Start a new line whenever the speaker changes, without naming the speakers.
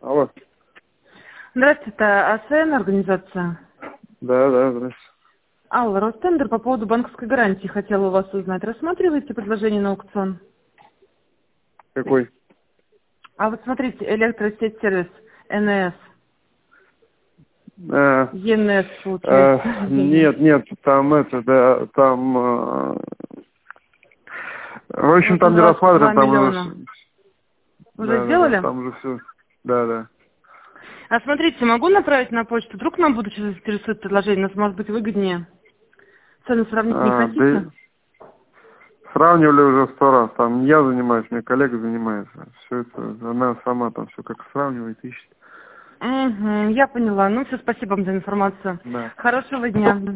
Алло.
Здравствуйте, это АСН организация.
Да, здравствуйте.
Алла, Ростендер по поводу банковской гарантии хотела у вас узнать. Рассматриваете предложение на аукцион?
Какой?
А вот смотрите, электросеть сервис НС. ЕНС получается.
Нет, там в общем,
Вот
там
у
не
вас 2
рассматриваем, там
миллиона.
уже...
Уже
Да,
сделали?
там уже все. Да.
А смотрите, могу направить на почту? Вдруг нам будущее заинтересует предложение, нас может быть выгоднее. Цену сравнить не хотите?
Да, сравнивали уже 100 раз. Там не я занимаюсь, мне коллега занимается. Все это, она сама там все как сравнивает, ищет.
Угу, я поняла. Ну все, спасибо вам за информацию.
Да.
Хорошего дня.